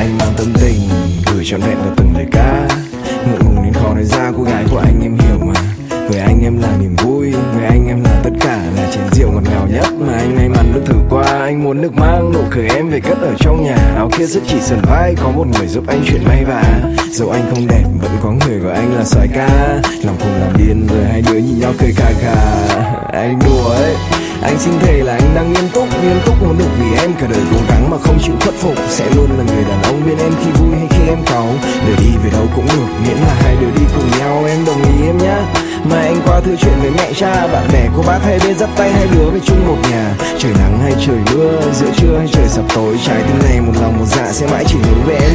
anh mang tâm tình gửi trọn vẹn vào từng lời ca. Ngượng ngùng nên khó nói ra, cô gái của anh em hiểu mà. Với anh em là niềm vui, với anh em là tất cả, là chén rượu ngọt ngào nhất mà anh may mắn được thử qua. Anh muốn được mang nụ cười em về cất ở trong nhà. Áo kia rất chỉ sườn vai, có một người giúp anh chuyện may vá. Dẫu anh không đẹp, vẫn có người gọi anh là soái ca. Lòng cùng làm điên rồi hai đứa nhìn nhau cười cà cà. Anh đùa ấy, anh xin thề là anh đang nghiêm túc muốn được vì em cả đời cố gắng mà không chịu khuất phục. Sẽ luôn là người đàn ông bên em khi vui hay khi em cáu. Để đi về đâu cũng được, miễn là hai đứa đi cùng nhau. Em đồng ý em nhá. Mà anh qua thư chuyện với mẹ cha, bạn bè cô bác hai bên dắt tay hai đứa về chung một nhà. Trời nắng hay trời mưa, giữa trưa hay trời sập tối, trái tim này một lòng một dạ sẽ mãi chỉ hướng về em.